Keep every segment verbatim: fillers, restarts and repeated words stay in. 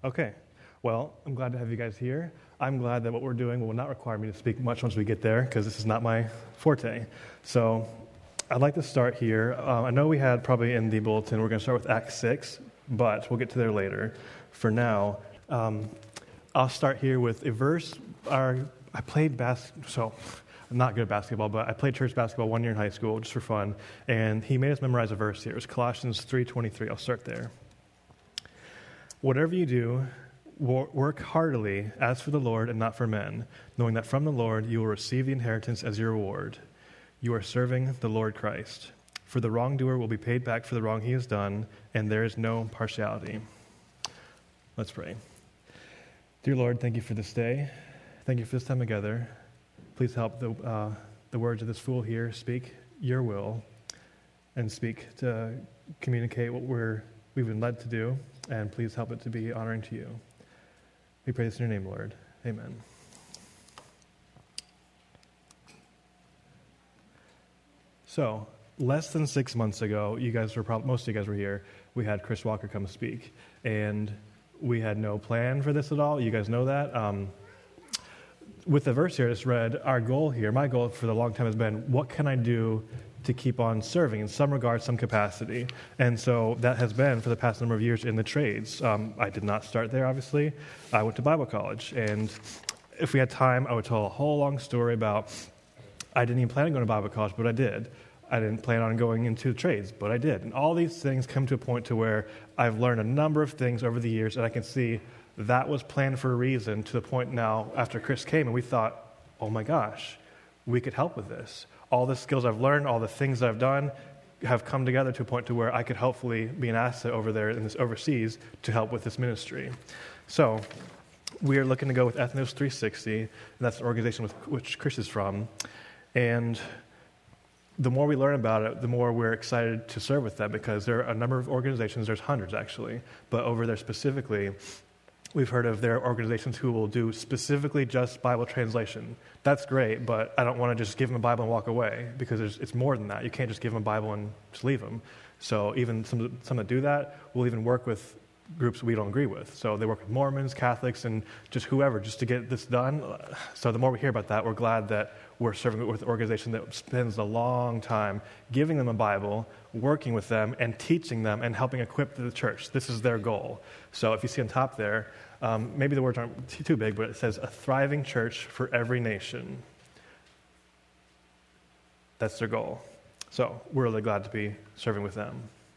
Okay. Well, I'm glad to have you guys here. I'm glad that what we're doing will not require me to speak much once we get there, because this is not my forte. So I'd like to start here. Um, I know we had probably in the bulletin, we're going to start with Acts six, but we'll get to there later. For now, um, I'll start here with a verse. Our, I played basketball, so I'm not good at basketball, but I played church basketball one year in high school just for fun, and he made us memorize a verse here. It was Colossians three twenty-three. I'll start there. Whatever you do, work heartily as for the Lord and not for men, knowing that from the Lord you will receive the inheritance as your reward. You are serving the Lord Christ. For the wrongdoer will be paid back for the wrong he has done, and there is no partiality. Let's pray. Dear Lord, thank you for this day. Thank you for this time together. Please help the uh, the words of this fool here speak your will and speak to communicate what we're, we've been led to do, and please help it to be honoring to you. We pray this in your name, Lord. Amen. So, less than six months ago, you guys were probably, most of you guys were here, we had Chris Walker come speak, and we had no plan for this at all. You guys know that. Um, with the verse here I just read, our goal here, my goal for the long time has been, what can I do to keep on serving in some regard, some capacity? And so that has been for the past number of years in the trades. Um, I did not start there, obviously. I went to Bible college, and if we had time, I would tell a whole long story about, I didn't even plan on going to Bible college, but I did. I didn't plan on going into the trades, but I did. And all these things come to a point to where I've learned a number of things over the years, and I can see that was planned for a reason, to the point now after Chris came and we thought, oh my gosh, we could help with this. All the skills I've learned, all the things that I've done have come together to a point to where I could hopefully be an asset over there in this overseas to help with this ministry. So we are looking to go with Ethnos three sixty, and that's the organization with which Chris is from. And the more we learn about it, the more we're excited to serve with them, because there are a number of organizations, there's hundreds actually, but over there specifically, we've heard of their organizations who will do specifically just Bible translation. That's great, but I don't want to just give them a Bible and walk away, because it's more than that. You can't just give them a Bible and just leave them. So even some, some that do that will even work with groups we don't agree with. So they work with Mormons, Catholics, and just whoever, just to get this done. So the more we hear about that, we're glad that we're serving with an organization that spends a long time giving them a Bible, working with them, and teaching them, and helping equip the church. This is their goal. So if you see on top there, um, maybe the words aren't too, too big, but it says, a thriving church for every nation. That's their goal. So we're really glad to be serving with them.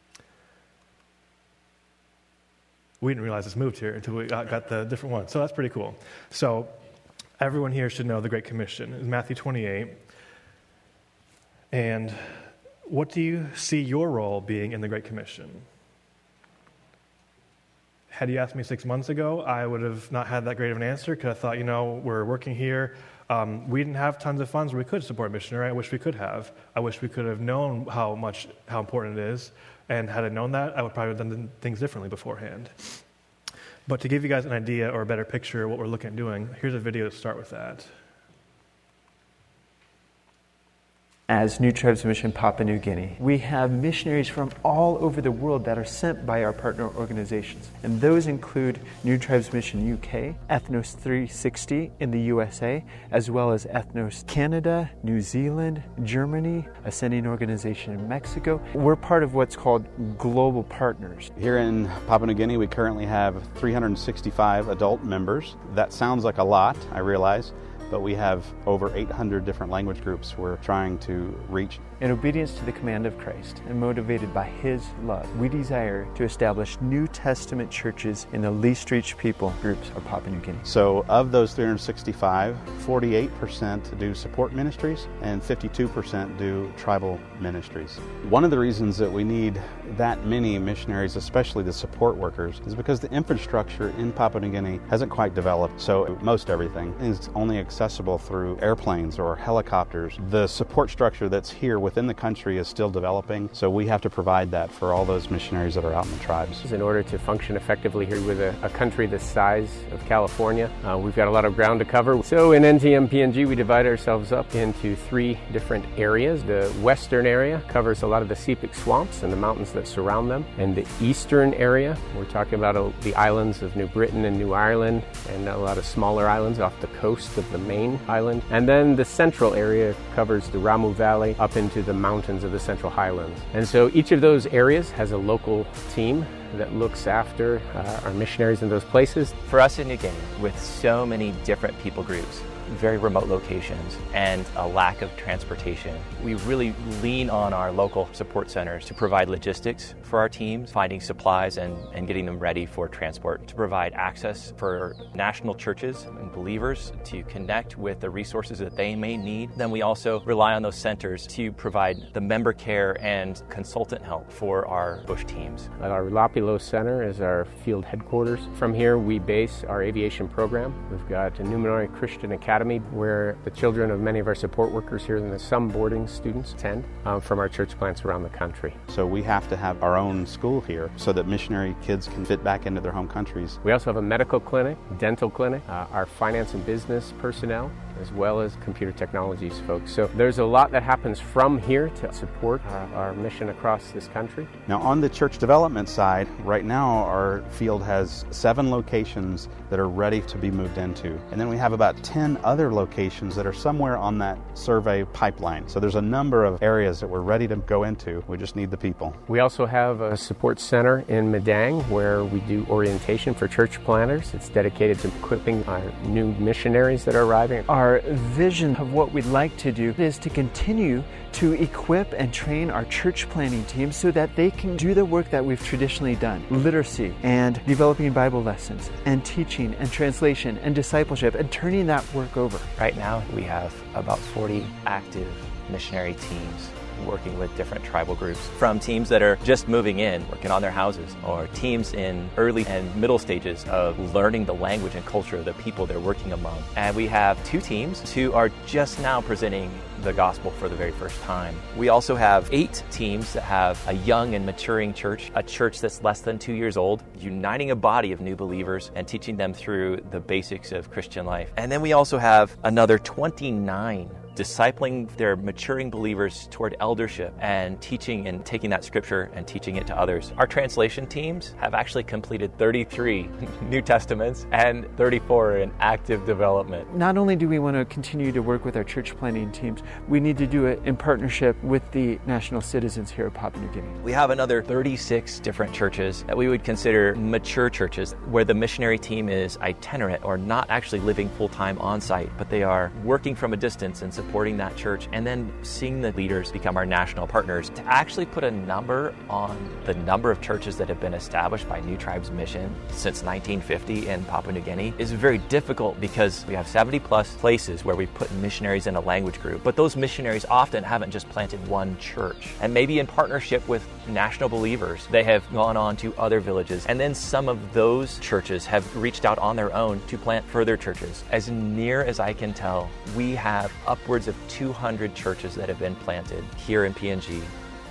We didn't realize this moved here until we got, got the different one. So that's pretty cool. So everyone here should know the Great Commission. It's Matthew twenty-eight. And what do you see your role being in the Great Commission? Had you asked me six months ago, I would have not had that great of an answer, because I thought, you know, we're working here. Um, we didn't have tons of funds where we could support a missionary. I wish we could have. I wish we could have known how much, how important it is. And had I known that, I would probably have done things differently beforehand. But to give you guys an idea or a better picture of what we're looking at doing, here's a video to start with that. As New Tribes Mission Papua New Guinea, we have missionaries from all over the world that are sent by our partner organizations. And those include New Tribes Mission U K, Ethnos three sixty in the U S A, as well as Ethnos Canada, New Zealand, Germany, a sending organization in Mexico. We're part of what's called Global Partners. Here in Papua New Guinea, we currently have three hundred sixty-five adult members. That sounds like a lot, I realize, but we have over eight hundred different language groups we're trying to reach. In obedience to the command of Christ and motivated by His love, we desire to establish New Testament churches in the least reached people groups of Papua New Guinea. So of those three hundred sixty-five, forty-eight percent do support ministries and fifty-two percent do tribal ministries. One of the reasons that we need that many missionaries, especially the support workers, is because the infrastructure in Papua New Guinea hasn't quite developed. So most everything is only accessible through airplanes or helicopters. The support structure that's here within the country is still developing, so we have to provide that for all those missionaries that are out in the tribes. In order to function effectively here with a, a country the size of California, uh, we've got a lot of ground to cover. So in N T M P N G, we divide ourselves up into three different areas. The western area covers a lot of the Sepik swamps and the mountains that surround them. And the eastern area, we're talking about uh, the islands of New Britain and New Ireland, and a lot of smaller islands off the coast of the main island. And then the central area covers the Ramu Valley up into the mountains of the Central Highlands. And so each of those areas has a local team that looks after uh, our missionaries in those places. For us in New Guinea, with so many different people groups, very remote locations, and a lack of transportation, we really lean on our local support centers to provide logistics for our teams, finding supplies and, and getting them ready for transport, to provide access for national churches and believers to connect with the resources that they may need. Then we also rely on those centers to provide the member care and consultant help for our bush teams. Our Lapilo Center is our field headquarters. From here we base our aviation program. We've got a Numenor Christian Academy where the children of many of our support workers here and some boarding students attend um, from our church plants around the country. So we have to have our own school here so that missionary kids can fit back into their home countries. We also have a medical clinic, dental clinic, uh, our finance and business personnel, as well as computer technologies folks. So there's a lot that happens from here to support our, our mission across this country. Now on the church development side, right now our field has seven locations that are ready to be moved into. And then we have about ten other locations that are somewhere on that survey pipeline. So there's a number of areas that we're ready to go into. We just need the people. We also have a support center in Madang where we do orientation for church planters. It's dedicated to equipping our new missionaries that are arriving. Our vision of what we'd like to do is to continue to equip and train our church planting teams so that they can do the work that we've traditionally done. Literacy and developing Bible lessons and teaching and translation and discipleship and turning that work over. Right now we have about forty active missionary teams working with different tribal groups, from teams that are just moving in, working on their houses, or teams in early and middle stages of learning the language and culture of the people they're working among. And we have two teams who are just now presenting the gospel for the very first time. We also have eight teams that have a young and maturing church, a church that's less than two years old, uniting a body of new believers and teaching them through the basics of Christian life. And then we also have another twenty-nine discipling their maturing believers toward eldership and teaching and taking that scripture and teaching it to others. Our translation teams have actually completed thirty-three New Testaments and thirty-four are in active development. Not only do we want to continue to work with our church planting teams, we need to do it in partnership with the national citizens here at Papua New Guinea. We have another thirty-six different churches that we would consider mature churches where the missionary team is itinerant or not actually living full-time on site, but they are working from a distance and supporting that church, and then seeing the leaders become our national partners. To actually put a number on the number of churches that have been established by New Tribes Mission since nineteen fifty in Papua New Guinea is very difficult because we have seventy plus places where we put missionaries in a language group, but those missionaries often haven't just planted one church. And maybe in partnership with national believers, they have gone on to other villages, and then some of those churches have reached out on their own to plant further churches. As near as I can tell, we have upwards of two hundred churches that have been planted here in P N G.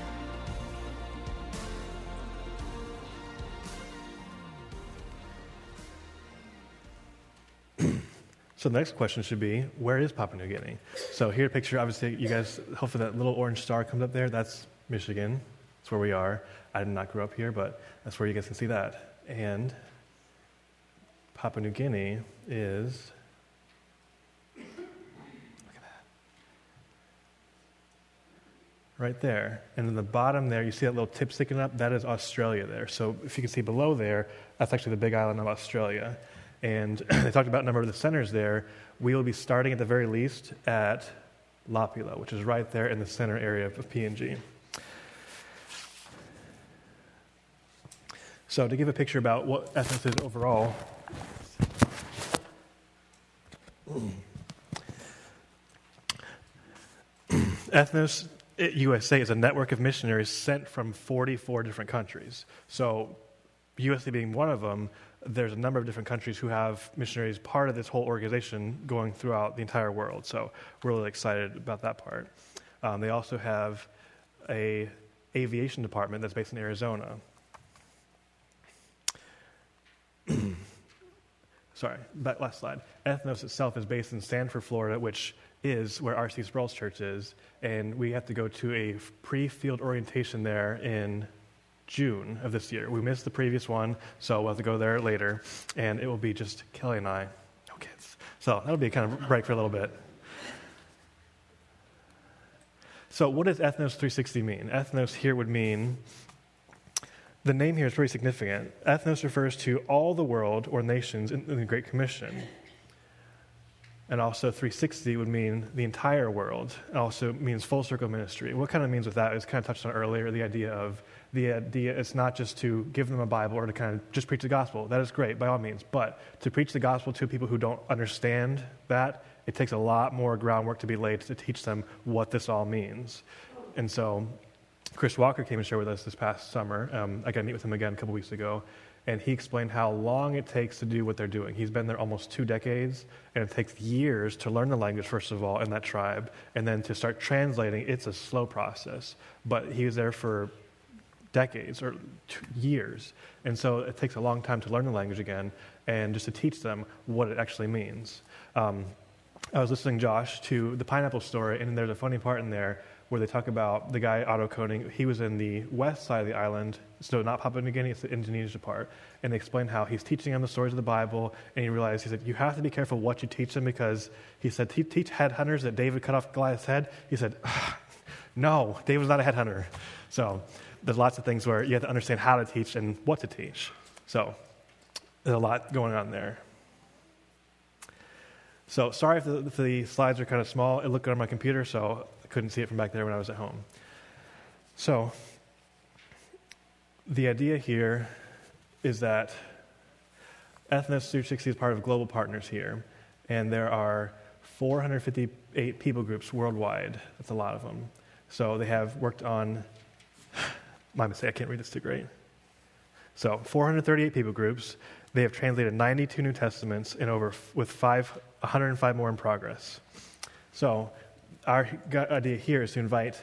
So the next question should be, where is Papua New Guinea? So here a picture, obviously you guys, hopefully that little orange star comes up there, that's Michigan. That's where we are. I did not grow up here, but that's where you guys can see that. And Papua New Guinea is, look at that, right there. And in the bottom there, you see that little tip sticking up? That is Australia there. So if you can see below there, that's actually the big island of Australia. And they talked about a number of the centers there. We will be starting at the very least at Lapilo, which is right there in the center area of P N G. So to give a picture about what Ethnos is overall, Ethnos U S A is a network of missionaries sent from forty-four different countries. So U S A being one of them, there's a number of different countries who have missionaries part of this whole organization going throughout the entire world. So we're really excited about that part. Um, they also have a aviation department that's based in Arizona. Sorry, that last slide. Ethnos itself is based in Sanford, Florida, which is where R C Sproul's church is, and we have to go to a pre-field orientation there in June of this year. We missed the previous one, so we'll have to go there later, and it will be just Kelly and I, no kids. So that'll be a kind of break for a little bit. So what does Ethnos three sixty mean? Ethnos here would mean, the name here is pretty significant. Ethnos refers to all the world or nations in, in the Great Commission. And also three sixty would mean the entire world. It also means full circle ministry. What kind of means with that is kind of touched on earlier, the idea of, the idea it's not just to give them a Bible or to kind of just preach the gospel. That is great, by all means. But to preach the gospel to people who don't understand that, it takes a lot more groundwork to be laid to teach them what this all means. And so Chris Walker came and shared with us this past summer. Um, I got to meet with him again a couple weeks ago. And he explained how long it takes to do what they're doing. He's been there almost two decades, and it takes years to learn the language, first of all, in that tribe, and then to start translating. It's a slow process. But he was there for decades or two years. And so it takes a long time to learn the language again and just to teach them what it actually means. Um, I was listening, Josh, to the pineapple story, and there's a funny part in there where they talk about the guy auto-coding. He was in the west side of the island, so not Papua New Guinea, it's the Indonesia part. And they explain how he's teaching them the stories of the Bible, and he realized, he said, you have to be careful what you teach them, because he said, teach, teach headhunters that David cut off Goliath's head. He said, no, David's not a headhunter. So there's lots of things where you have to understand how to teach and what to teach. So there's a lot going on there. So sorry if the, if the slides are kind of small. It looked good on my computer, so I couldn't see it from back there when I was at home. So the idea here is that Ethnos three sixty is part of Global Partners here, and there are four hundred fifty-eight people groups worldwide. That's a lot of them. So they have worked on, my mistake, I can't read this too great. So four hundred thirty-eight people groups. They have translated ninety-two New Testaments and over with five, one hundred five more in progress. So our idea here is to invite,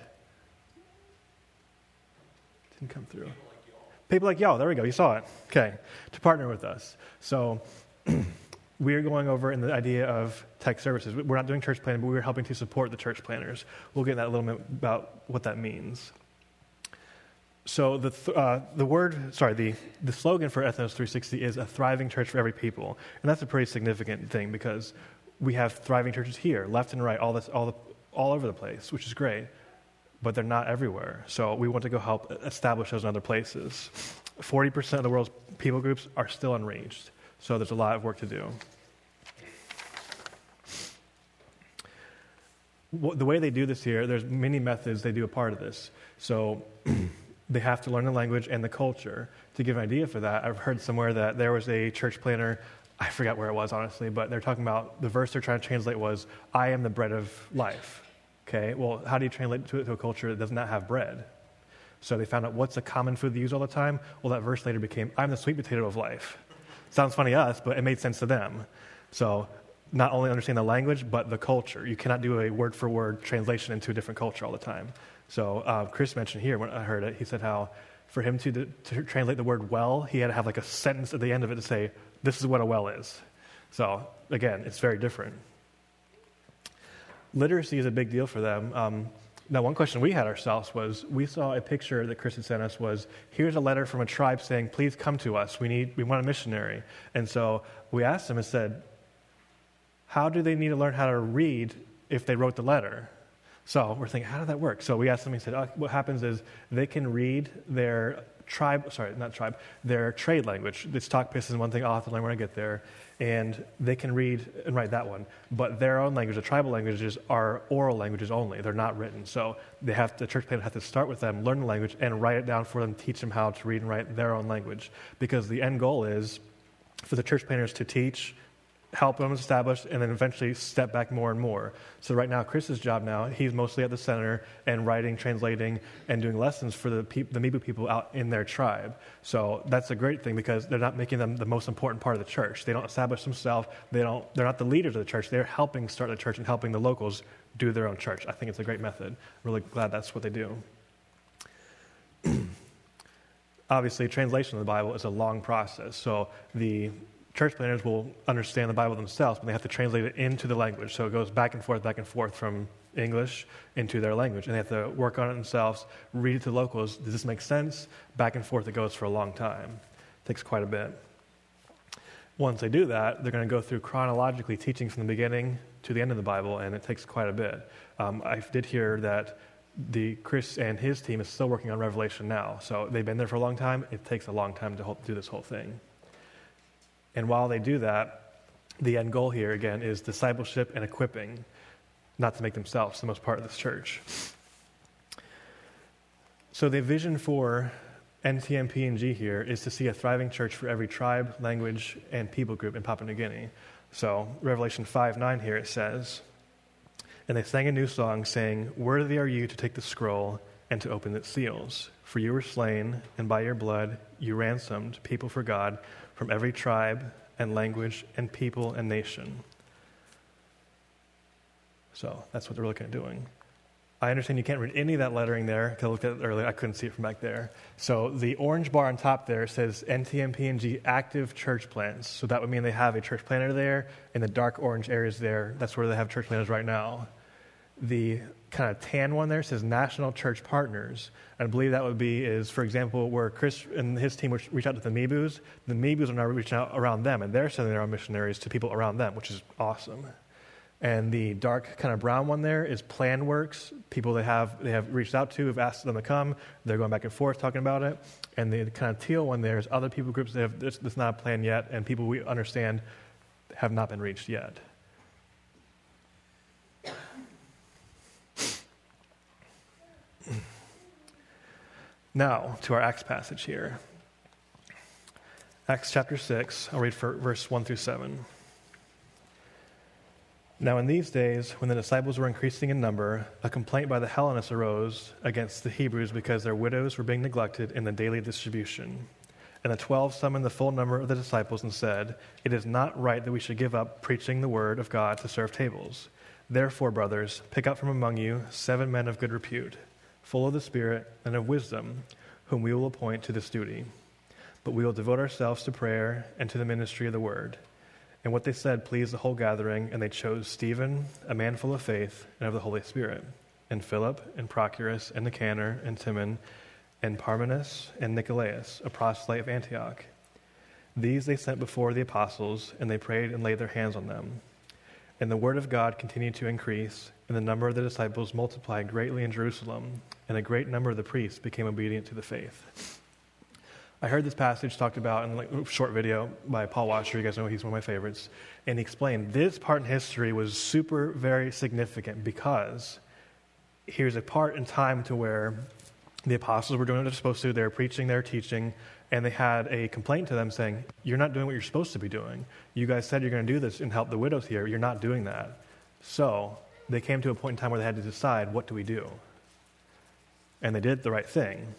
didn't come through. People like y'all, there we go, you saw it. Okay, to partner with us. So we are going over in the idea of tech services. We're not doing church planning, but we're helping to support the church planners. We'll get into that a little bit about what that means. So the th- uh, the word, sorry, the, the slogan for Ethnos three sixty is a thriving church for every people. And that's a pretty significant thing, because we have thriving churches here, left and right, all this, all the, all over the place, which is great, but they're not everywhere. So we want to go help establish those in other places. forty percent of the world's people groups are still unreached, so there's a lot of work to do. The way they do this here, there's many methods they do a part of this. So they have to learn the language and the culture. To give an idea for that, I've heard somewhere that there was a church planner, I forgot where it was, honestly, but they're talking about the verse they're trying to translate was, I am the bread of life. Okay, well, how do you translate to it to a culture that does not have bread? So they found out what's a common food they use all the time. Well, that verse later became, I'm the sweet potato of life. Sounds funny to us, but it made sense to them. So not only understand the language, but the culture. You cannot do a word-for-word translation into a different culture all the time. So uh, Chris mentioned here, when I heard it, he said how for him to, to translate the word well, he had to have like a sentence at the end of it to say, this is what a well is. So again, it's very different. Literacy is a big deal for them. Um, now, one question we had ourselves was, we saw a picture that Chris had sent us was, here's a letter from a tribe saying, please come to us. We need, we want a missionary. And so we asked them and said, how do they need to learn how to read if they wrote the letter? So we're thinking, how did that work? So we asked them, he said, oh, what happens is they can read their tribe, sorry, not tribe, their trade language. The stock piss is one thing I'll have to learn when I get there. And they can read and write that one. But their own language, the tribal languages, are oral languages only. They're not written. So they have the church planner have to start with them, learn the language, and write it down for them, teach them how to read and write their own language. Because the end goal is for the church planners to teach help them establish, and then eventually step back more and more. So right now, Chris's job now, he's mostly at the center and writing, translating, and doing lessons for the peop- the Mibu people out in their tribe. So that's a great thing because they're not making them the most important part of the church. They don't establish themselves. They don't. They're not the leaders of the church. They're helping start the church and helping the locals do their own church. I think it's a great method. Really glad that's what they do. Obviously, translation of the Bible is a long process. So the church planners will understand the Bible themselves, but they have to translate it into the language. So it goes back and forth, back and forth from English into their language. And they have to work on it themselves, read it to locals. Does this make sense? Back and forth it goes for a long time. It takes quite a bit. Once they do that, they're going to go through chronologically teaching from the beginning to the end of the Bible, and it takes quite a bit. Um, I did hear that the Chris and his team is still working on Revelation now. So they've been there for a long time. It takes a long time to whole, do this whole thing. And while they do that, the end goal here, again, is discipleship and equipping, not to make themselves the most part of this church. So the vision for N T M P N G here is to see a thriving church for every tribe, language, and people group in Papua New Guinea. So Revelation five nine here, it says, "And they sang a new song, saying, 'Worthy are you to take the scroll and to open its seals. For you were slain, and by your blood you ransomed people for God from every tribe and language and people and nation.'" So that's what they're looking at doing. I understand you can't read any of that lettering there, because I looked at it earlier. I couldn't see it from back there. So the orange bar on top there says N T M P N G active church plans. So that would mean they have a church planner there, and the dark orange areas there, that's where they have church planners right now. The kind of tan one there says National Church Partners. I believe that would be is, for example, where Chris and his team would reach out to the Mibus. The Mibus are now reaching out around them, and they're sending their own missionaries to people around them, which is awesome. And the dark kind of brown one there is Plan Works. People they have they have reached out to have asked them to come. They're going back and forth talking about it. And the kind of teal one there is other people groups that have this, this not a plan yet, and people we understand have not been reached yet. Now, to our Acts passage here. Acts chapter six, I'll read for verse one through seven. "Now in these days, when the disciples were increasing in number, a complaint by the Hellenists arose against the Hebrews because their widows were being neglected in the daily distribution. And the twelve summoned the full number of the disciples and said, 'It is not right that we should give up preaching the word of God to serve tables. Therefore, brothers, pick out from among you seven men of good repute, full of the Spirit and of wisdom, whom we will appoint to this duty. But we will devote ourselves to prayer and to the ministry of the word.' And what they said pleased the whole gathering, and they chose Stephen, a man full of faith and of the Holy Spirit, and Philip, and Prochorus, and Nicanor, and Timon, and Parmenas, and Nicolaus, a proselyte of Antioch. These they sent before the apostles, and they prayed and laid their hands on them. And the word of God continued to increase, and the number of the disciples multiplied greatly in Jerusalem, and a great number of the priests became obedient to the faith." I heard this passage talked about in like a short video by Paul Washer. You guys know he's one of my favorites. And he explained this part in history was super, very significant because here's a part in time to where the apostles were doing what they're supposed to. They were preaching, they were teaching, and they had a complaint to them saying, "You're not doing what you're supposed to be doing. You guys said you're going to do this and help the widows here. You're not doing that." So they came to a point in time where they had to decide, what do we do? And they did the right thing.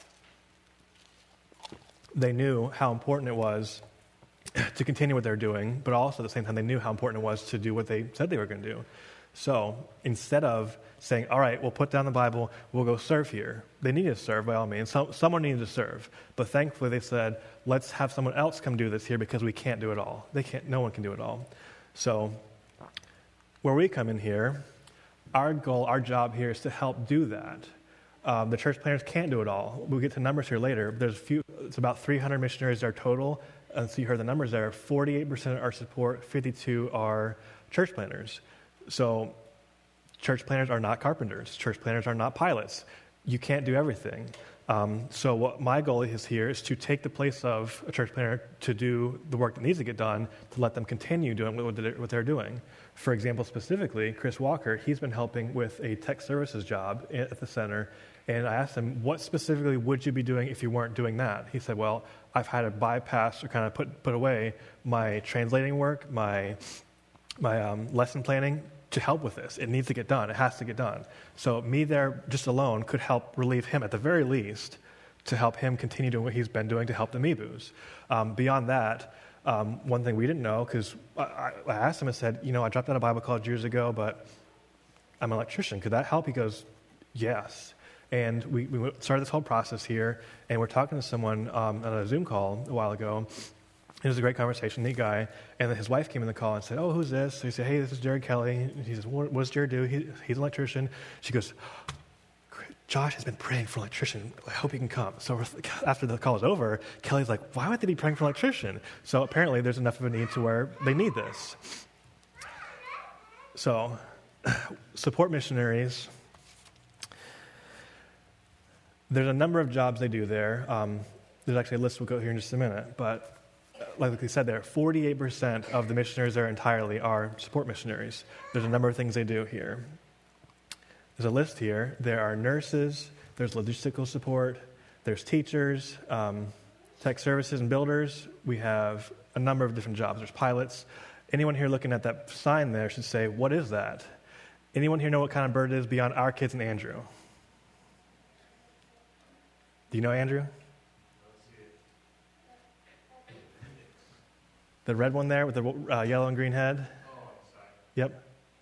They knew how important it was to continue what they're doing, but also at the same time, they knew how important it was to do what they said they were going to do. So instead of saying, all right, we'll put down the Bible, we'll go serve here, they needed to serve by all means. So, someone needed to serve. But thankfully they said, let's have someone else come do this here because we can't do it all. They can't. No one can do it all. So where we come in here, our goal, our job here is to help do that. Um, the church planners can't do it all. We'll get to numbers here later. There's a few. It's about three hundred missionaries there total. And so you heard the numbers there. forty-eight percent are support, fifty-two are church planners. So church planners are not carpenters. Church planners are not pilots. You can't do everything. Um, so what my goal is here is to take the place of a church planner to do the work that needs to get done, to let them continue doing what they're, what they're doing. For example, specifically, Chris Walker, he's been helping with a tech services job at the center, And I asked him, what specifically would you be doing if you weren't doing that? He said, well, I've had to bypass or kind of put put away my translating work, my my um, lesson planning to help with this. It needs to get done. It has to get done. So me there just alone could help relieve him at the very least to help him continue doing what he's been doing to help the Mebus. Um, beyond that, um, one thing we didn't know, because I, I asked him and said, you know, I dropped out of Bible college years ago, but I'm an electrician. Could that help? He goes, yes. And we, we started this whole process here, and we're talking to someone um, on a Zoom call a while ago. It was a great conversation, neat guy. And then his wife came in the call and said, oh, who's this? So he said, hey, this is Jared Kelly. And he says, what, what does Jared do? He, he's an electrician. She goes, Josh has been praying for an electrician. I hope he can come. So after the call is over, Kelly's like, why would they be praying for an electrician? So apparently there's enough of a need to where they need this. So support missionaries. There's a number of jobs they do there. Um, there's actually a list we'll go here in just a minute. But like we said there, forty-eight percent of the missionaries there entirely are support missionaries. There's a number of things they do here. There's a list here. There are nurses, there's logistical support, there's teachers, um, tech services and builders. We have a number of different jobs. There's pilots. Anyone here looking at that sign there should say, what is that? Anyone here know what kind of bird it is beyond our kids and Andrew? Do you know Andrew? The red one there with the uh, yellow and green head? Yep.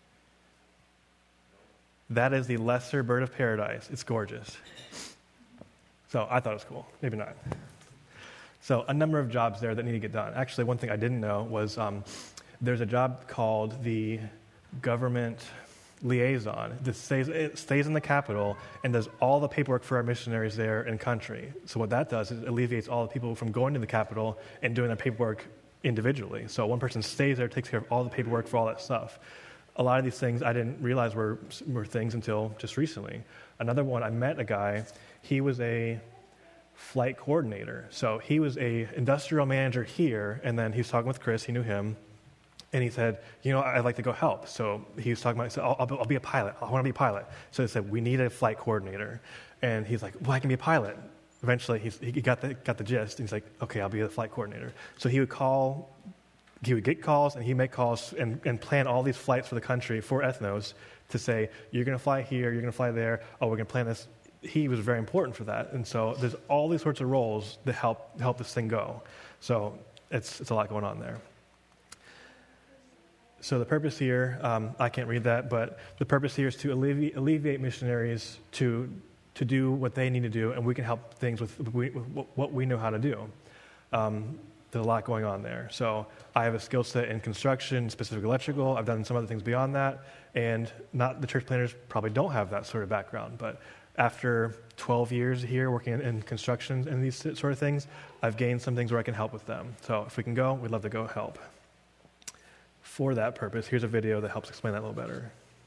That is the lesser bird of paradise. It's gorgeous. So I thought it was cool. Maybe not. So a number of jobs there that need to get done. Actually, one thing I didn't know was um, there's a job called the government liaison. This stays, it stays in the capital and does all the paperwork for our missionaries there in country. So what that does is it alleviates all the people from going to the capital and doing their paperwork individually. So one person stays there, takes care of all the paperwork for all that stuff. A lot of these things I didn't realize were were things until just recently. Another one, I met a guy, he was a flight coordinator. So he was a industrial manager here, and then he was talking with Chris, he knew him, and he said, you know, I'd like to go help. So he was talking about, he said, I'll, I'll, I'll be a pilot. I want to be a pilot. So they said, we need a flight coordinator. And he's like, well, I can be a pilot. Eventually, he's, he got the got the gist. And he's like, okay, I'll be the flight coordinator. So he would call, he would get calls, and he'd make calls and, and plan all these flights for the country, for Ethnos, to say, you're going to fly here, you're going to fly there, oh, we're going to plan this. He was very important for that. And so there's all these sorts of roles that help help this thing go. So it's it's a lot going on there. So the purpose here, um, I can't read that, but the purpose here is to alleviate, alleviate missionaries to to do what they need to do, and we can help things with, with what we know how to do. Um, there's a lot going on there. So I have a skill set in construction, specific electrical. I've done some other things beyond that, and not the church planners probably don't have that sort of background. But after twelve years here working in, in construction and these sort of things, I've gained some things where I can help with them. So if we can go, we'd love to go help. For that purpose, here's a video that helps explain that a little better.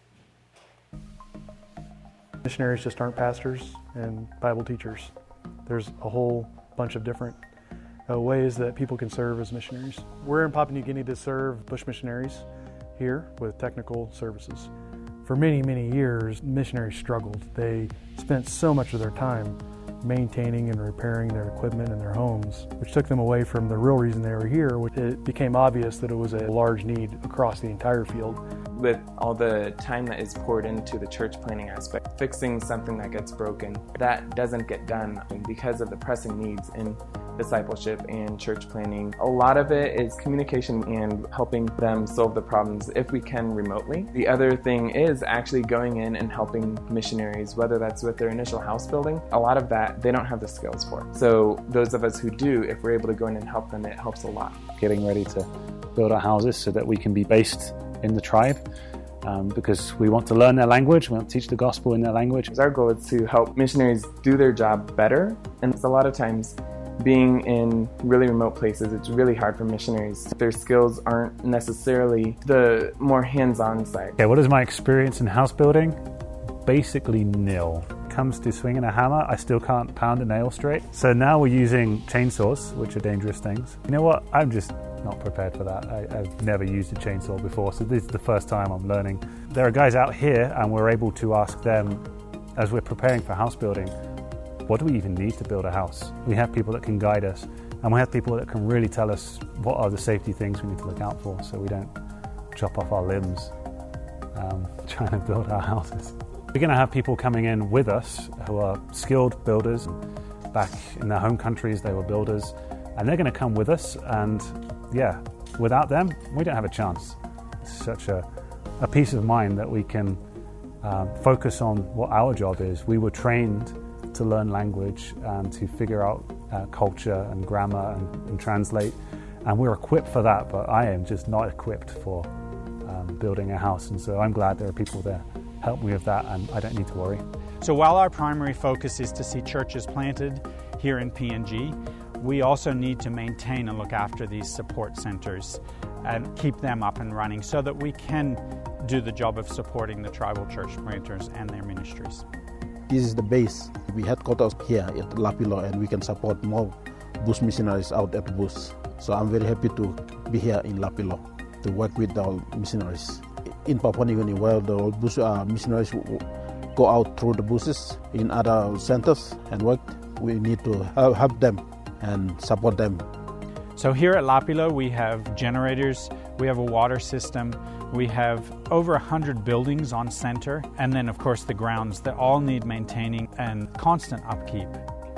Missionaries just aren't pastors and Bible teachers. There's a whole bunch of different uh, ways that people can serve as missionaries. We're in Papua New Guinea to serve bush missionaries here with technical services. For many, many years, missionaries struggled. They spent so much of their time maintaining and repairing their equipment in their homes, which took them away from the real reason they were here. It became obvious that it was a large need across the entire field. With all the time that is poured into the church planning aspect, fixing something that gets broken, that doesn't get done because of the pressing needs in discipleship and church planning. A lot of it is communication and helping them solve the problems if we can remotely. The other thing is actually going in and helping missionaries, whether that's with their initial house building. A lot of that they don't have the skills for. So those of us who do, if we're able to go in and help them, it helps a lot. Getting ready to build our houses so that we can be based in the tribe. Um, because we want to learn their language, we want to teach the gospel in their language. Our goal is to help missionaries do their job better, and it's a lot of times being in really remote places, it's really hard for missionaries. Their skills aren't necessarily the more hands-on side. Okay, what is my experience in house building? Basically nil. Comes to swinging a hammer, I still can't pound a nail straight. So now we're using chainsaws, which are dangerous things. You know what? I'm just not prepared for that. I, I've never used a chainsaw before, so this is the first time I'm learning. There are guys out here, and we're able to ask them as we're preparing for house building, what do we even need to build a house? We have people that can guide us, and we have people that can really tell us what are the safety things we need to look out for so we don't chop off our limbs um, trying to build our houses. We're going to have people coming in with us who are skilled builders. Back in their home countries, they were builders, and they're going to come with us, and yeah, without them, we don't have a chance. It's such a, a peace of mind that we can um, focus on what our job is. We were trained to learn language and to figure out uh, culture and grammar and, and translate, and we're equipped for that, but I am just not equipped for um, building a house, and so I'm glad there are people there help me with that, and I don't need to worry. So while our primary focus is to see churches planted here in P N G, we also need to maintain and look after these support centers and keep them up and running so that we can do the job of supporting the tribal church planters and their ministries. This is the base. We headquarters here at Lapilo, and we can support more bush missionaries out at the bush. So I'm very happy to be here in Lapilo to work with our missionaries. In Papua New Guinea, where the bush uh, missionaries go out through the bushes in other centers and work, we need to help them and support them. So here at Lapilo, we have generators, we have a water system, we have over one hundred buildings on center, and then of course the grounds that all need maintaining and constant upkeep.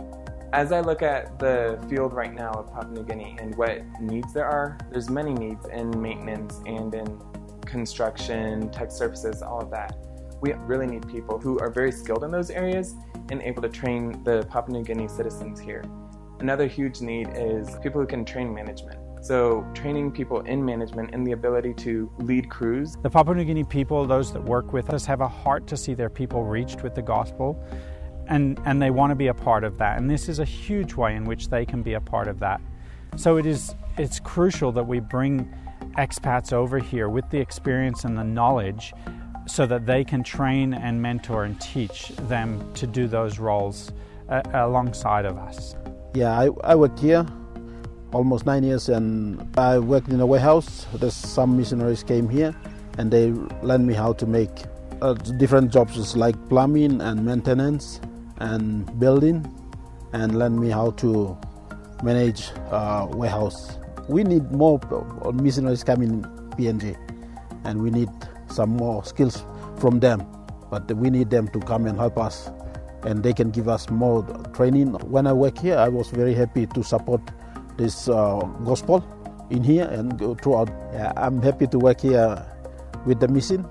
As I look at the field right now of Papua New Guinea and what needs there are, there's many needs in maintenance and in construction, tech services, all of that. We really need people who are very skilled in those areas and able to train the Papua New Guinea citizens here. Another huge need is people who can train management. So training people in management and the ability to lead crews. The Papua New Guinea people, those that work with us, have a heart to see their people reached with the gospel, and, and they want to be a part of that. And this is a huge way in which they can be a part of that. So it is, it's crucial that we bring expats over here with the experience and the knowledge so that they can train and mentor and teach them to do those roles uh, alongside of us. Yeah, I, I worked here almost nine years, and I worked in a warehouse. There's some missionaries came here and they learned me how to make uh, different jobs like plumbing and maintenance and building, and learned me how to manage uh, warehouse. We need more missionaries coming in P N G, and we need some more skills from them, but we need them to come and help us, and they can give us more training. When I work here, I was very happy to support this uh, gospel in here and go throughout. Yeah, I'm happy to work here with the mission.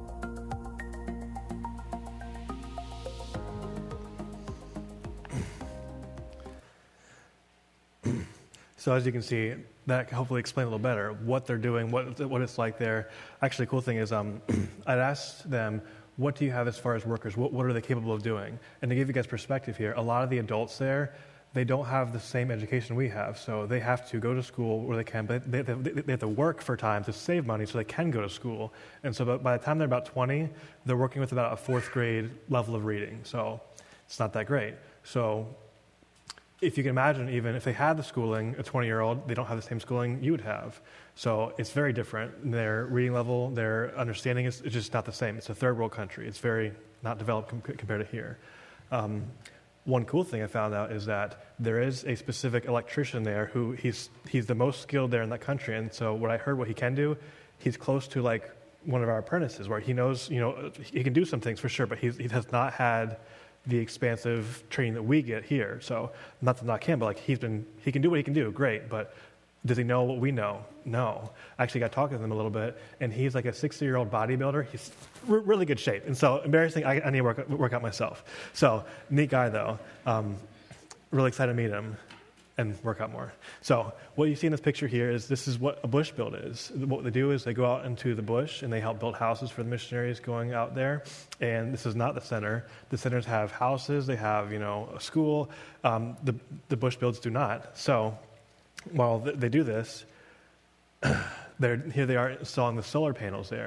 So as you can see, that can hopefully explain a little better what they're doing, what what it's like there. Actually, the cool thing is um, I'd asked them, what do you have as far as workers? What, what are they capable of doing? And to give you guys perspective here, a lot of the adults there, they don't have the same education we have. So they have to go to school where they can, but they, they, they have to work for time to save money so they can go to school. And so by the time they're about twenty, they're working with about a fourth grade level of reading. So it's not that great. So if you can imagine, even if they had the schooling, a twenty-year-old, they don't have the same schooling you would have. So it's very different. Their reading level, their understanding is just not the same. It's a third world country. It's very not developed com- compared to here. Um, one cool thing I found out is that there is a specific electrician there who he's he's the most skilled there in that country. And so what I heard what he can do, he's close to like one of our apprentices where he knows, you know, he can do some things for sure, but he's, he has not had the expansive training that we get here. So not to knock him, but like he's been, he can do what he can do, great, but does he know what we know? No. I actually got talking to him a little bit, and he's like a sixty-year-old bodybuilder. He's r- really good shape. And so embarrassing, I, I need to work, work out myself. So neat guy, though. Um, really excited to meet him and work out more. So what you see in this picture here is this is what a bush build is. What they do is they go out into the bush and they help build houses for the missionaries going out there. And this is not the center. The centers have houses. They have, you know, a school. Um, the, the bush builds do not. So while they do this, they're, here they are installing the solar panels there.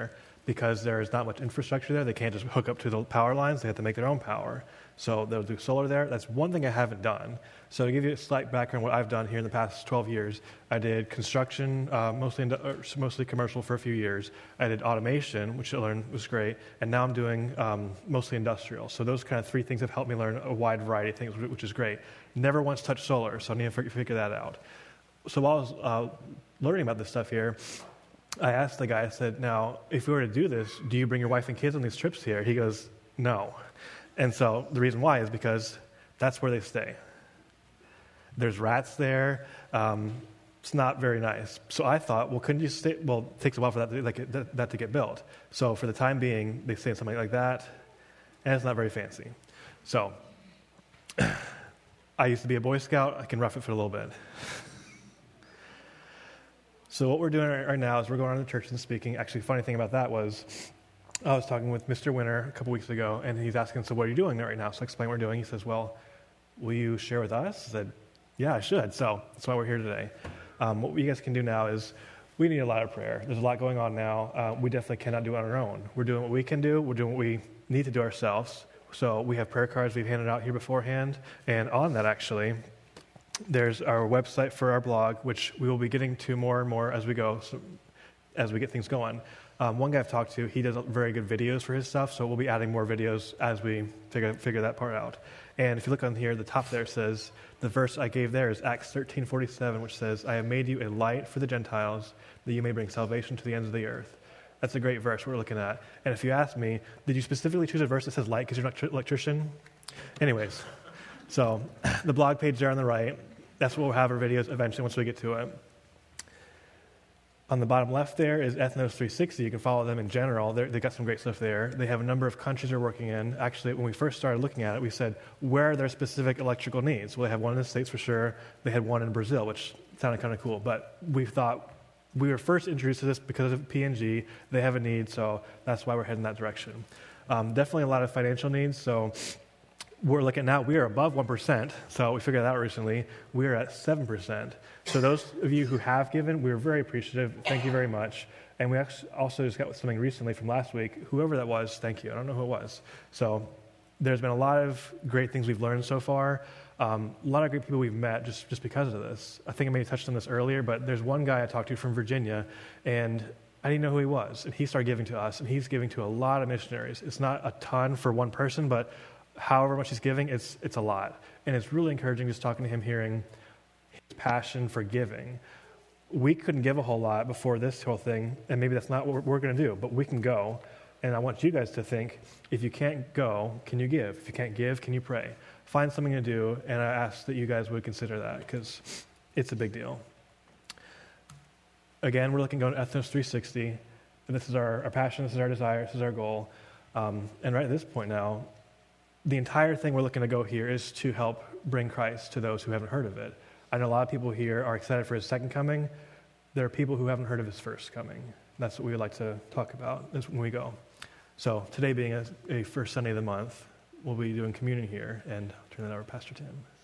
because there's not much infrastructure there. They can't just hook up to the power lines. They have to make their own power. So they'll do solar there. That's one thing I haven't done. So to give you a slight background, what I've done here in the past twelve years, I did construction, uh, mostly in, uh, mostly commercial for a few years. I did automation, which I learned was great, and now I'm doing um, mostly industrial. So those kind of three things have helped me learn a wide variety of things, which is great. Never once touched solar, so I need to figure that out. So while I was uh, learning about this stuff here, I asked the guy, I said, now, if we were to do this, do you bring your wife and kids on these trips here? He goes, no. And so the reason why is because that's where they stay. There's rats there. Um, it's not very nice. So I thought, well, couldn't you stay? Well, it takes a while for that to, like, that, that to get built. So for the time being, they stay in something like that, and it's not very fancy. So I used to be a Boy Scout. I can rough it for a little bit. So what we're doing right now is we're going around the church and speaking. Actually, the funny thing about that was I was talking with Mister Winter a couple weeks ago, and he's asking, so what are you doing there right now? So I explained what we're doing. He says, well, will you share with us? I said, yeah, I should. So that's why we're here today. Um, what you guys can do now is we need a lot of prayer. There's a lot going on now. Uh, we definitely cannot do it on our own. We're doing what we can do. We're doing what we need to do ourselves. So we have prayer cards we've handed out here beforehand. And on that, actually, there's our website for our blog, which we will be getting to more and more as we go, so, as we get things going. Um, one guy I've talked to, he does very good videos for his stuff, so we'll be adding more videos as we figure, figure that part out. And if you look on here, the top there says, the verse I gave there is Acts thirteen forty-seven, which says, I have made you a light for the Gentiles, that you may bring salvation to the ends of the earth. That's a great verse we're looking at. And if you ask me, did you specifically choose a verse that says light because you're not an electrician? Anyways, so the blog page there on the right, that's where we'll have our videos eventually once we get to it. On the bottom left there is Ethnos three sixty. You can follow them in general. They're, they've got some great stuff there. They have a number of countries they're working in. Actually, when we first started looking at it, we said, where are their specific electrical needs? Well, they have one in the States for sure. They had one in Brazil, which sounded kind of cool. But we thought we were first introduced to this because of P and G. They have a need, so that's why we're heading that direction. Um, definitely a lot of financial needs, so we're looking now, we are above one percent, so we figured that out recently. We're at seven percent. So those of you who have given, we're very appreciative. Thank you very much. And we actually also just got something recently from last week. Whoever that was, thank you. I don't know who it was. So there's been a lot of great things we've learned so far. Um, a lot of great people we've met just, just because of this. I think I may have touched on this earlier, but there's one guy I talked to from Virginia, and I didn't know who he was. And he started giving to us, and he's giving to a lot of missionaries. It's not a ton for one person, but however much he's giving, it's it's a lot. And it's really encouraging just talking to him, hearing his passion for giving. We couldn't give a whole lot before this whole thing, and maybe that's not what we're, we're going to do, but we can go. And I want you guys to think, if you can't go, can you give? If you can't give, can you pray? Find something to do, and I ask that you guys would consider that, because it's a big deal. Again, we're looking at going to Ethnos three sixty, and this is our, our passion, this is our desire, this is our goal. Um, and right at this point now, the entire thing we're looking to go here is to help bring Christ to those who haven't heard of it. I know a lot of people here are excited for his second coming. There are people who haven't heard of his first coming. That's what we would like to talk about when we go. So today being a, a first Sunday of the month, we'll be doing communion here, and I'll turn it over to Pastor Tim.